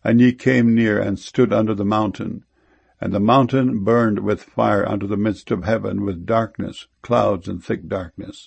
And ye came near, and stood under the mountain. And the mountain burned with fire unto the midst of heaven, with darkness, clouds, and thick darkness.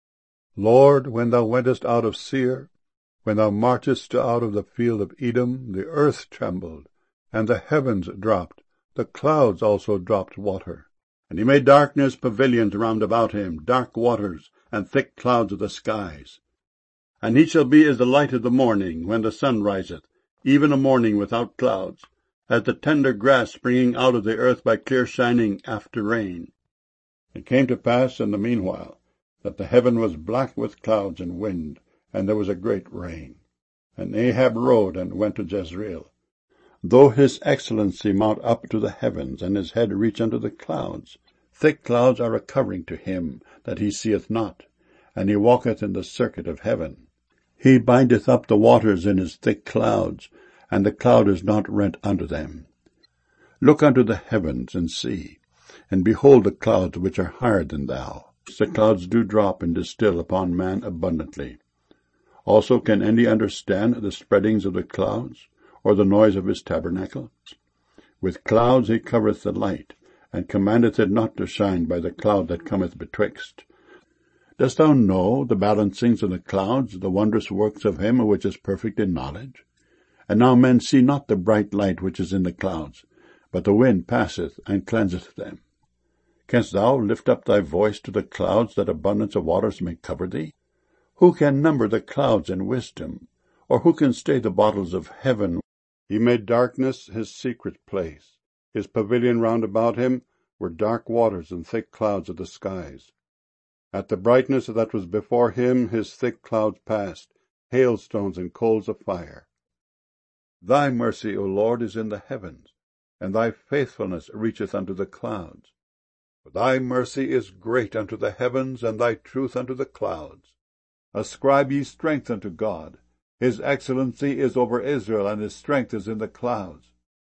Lord, when thou wentest out of Seir, when thou marchest out of the field of Edom, the earth trembled, and the heavens dropped, the clouds also dropped water. And he made darkness pavilions round about him, dark waters, and thick clouds of the skies. And he shall be as the light of the morning, when the sun riseth, even a morning without clouds, as the tender grass springing out of the earth by clear shining after rain. It came to pass in the meanwhile, that the heaven was black with clouds and wind, and there was a great rain. And Ahab rode and went to Jezreel. Though his excellency mount up to the heavens, and his head reach unto the clouds, thick clouds are a covering to him that he seeth not, and he walketh in the circuit of heaven. He bindeth up the waters in his thick clouds, and the cloud is not rent under them. Look unto the heavens, and see, and behold the clouds which are higher than thou. The clouds do drop and distill upon man abundantly. Also can any understand the spreadings of the clouds, or the noise of his tabernacle? With clouds he covereth the light, and commandeth it not to shine by the cloud that cometh betwixt. Dost thou know the balancings of the clouds, the wondrous works of him which is perfect in knowledge? And now men see not the bright light which is in the clouds, but the wind passeth and cleanseth them. Canst thou lift up thy voice to the clouds, that abundance of waters may cover thee? Who can number the clouds in wisdom, or who can stay the bottles of heaven? He made darkness his secret place. His pavilion round about him were dark waters and thick clouds of the skies. At the brightness that was before him his thick clouds passed, hailstones and coals of fire. Thy mercy, O Lord, is in the heavens, and thy faithfulness reacheth unto the clouds. For thy mercy is great unto the heavens, and thy truth unto the clouds. Ascribe ye strength unto God. His excellency is over Israel, and his strength is in the clouds.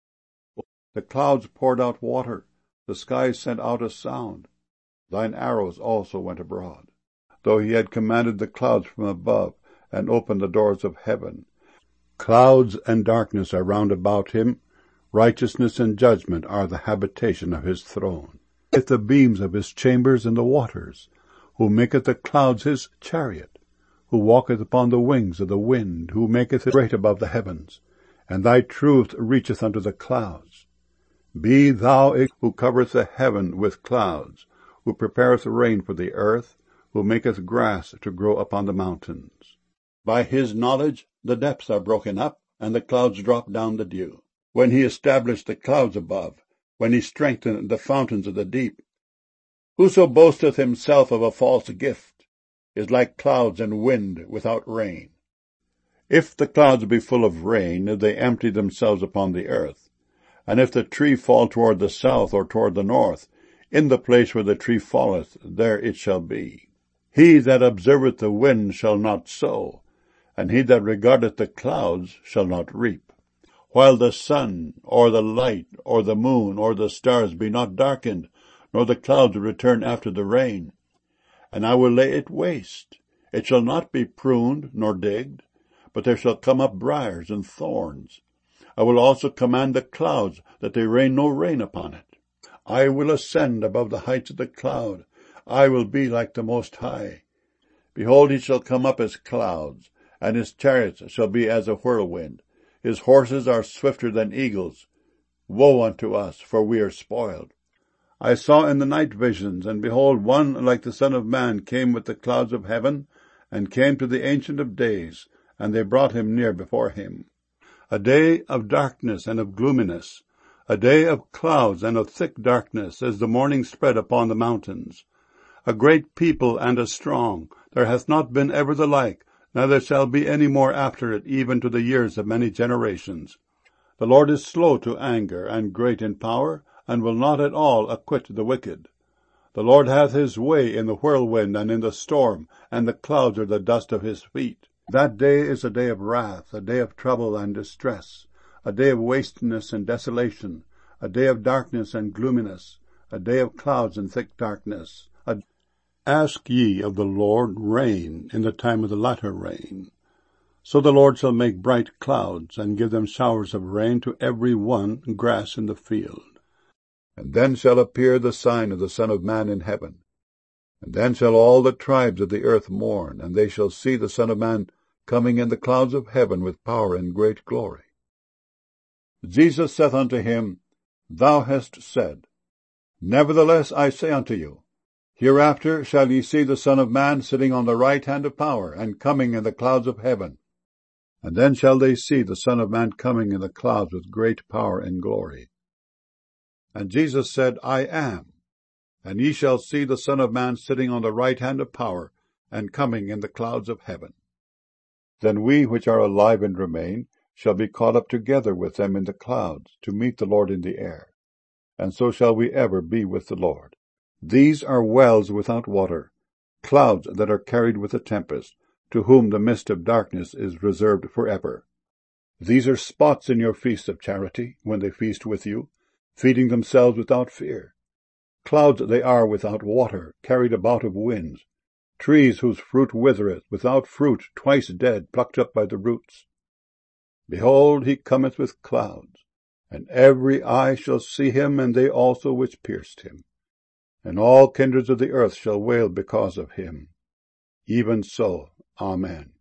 The clouds poured out water, the skies sent out a sound. Thine arrows also went abroad. Though he had commanded the clouds from above, and opened the doors of heaven. Clouds and darkness are round about him. Righteousness and judgment are the habitation of his throne. With the beams of his chambers in the waters, who maketh the clouds his chariot, who walketh upon the wings of the wind, who maketh it great above the heavens, and thy truth reacheth unto the clouds. Be thou who covereth the heaven with clouds, who prepareth rain for the earth, who maketh grass to grow upon the mountains. By his knowledge the depths are broken up, and the clouds drop down the dew. When he established the clouds above, when he strengthened the fountains of the deep. Whoso boasteth himself of a false gift is like clouds and wind without rain. If the clouds be full of rain, they empty themselves upon the earth. And if the tree fall toward the south or toward the north, in the place where the tree falleth, there it shall be. He that observeth the wind shall not sow, and he that regardeth the clouds shall not reap. While the sun, or the light, or the moon, or the stars be not darkened, nor the clouds return after the rain. And I will lay it waste. It shall not be pruned, nor digged, but there shall come up briars and thorns. I will also command the clouds, that they rain no rain upon it. I will ascend above the heights of the cloud. I will be like the Most High. Behold, he shall come up as clouds, and his chariots shall be as a whirlwind. His horses are swifter than eagles. Woe unto us, for we are spoiled. I saw in the night visions, and behold, one like the Son of Man came with the clouds of heaven, and came to the Ancient of Days, and they brought him near before him. A day of darkness and of gloominess, a day of clouds and of thick darkness, as the morning spread upon the mountains. A great people and a strong, there hath not been ever the like, neither shall be any more after it, even to the years of many generations. The Lord is slow to anger, and great in power, and will not at all acquit the wicked. The Lord hath his way in the whirlwind and in the storm, and the clouds are the dust of his feet. That day is a day of wrath, a day of trouble and distress, a day of wasteness and desolation, a day of darkness and gloominess, a day of clouds and thick darkness. Ask ye of the Lord rain in the time of the latter rain. So the Lord shall make bright clouds, and give them showers of rain to every one grass in the field. And then shall appear the sign of the Son of Man in heaven. And then shall all the tribes of the earth mourn, and they shall see the Son of Man coming in the clouds of heaven with power and great glory. Jesus saith unto him, Thou hast said. Nevertheless I say unto you, hereafter shall ye see the Son of Man sitting on the right hand of power, and coming in the clouds of heaven. And then shall they see the Son of Man coming in the clouds with great power and glory. And Jesus said, I am. And ye shall see the Son of Man sitting on the right hand of power, and coming in the clouds of heaven. Then we which are alive and remain shall be caught up together with them in the clouds, to meet the Lord in the air. And so shall we ever be with the Lord. These are wells without water, clouds that are carried with a tempest, to whom the mist of darkness is reserved forever. These are spots in your feast of charity, when they feast with you, feeding themselves without fear. Clouds they are without water, carried about of winds, trees whose fruit withereth, without fruit, twice dead, plucked up by the roots. Behold, he cometh with clouds, and every eye shall see him, and they also which pierced him. And all kindreds of the earth shall wail because of him. Even so, Amen.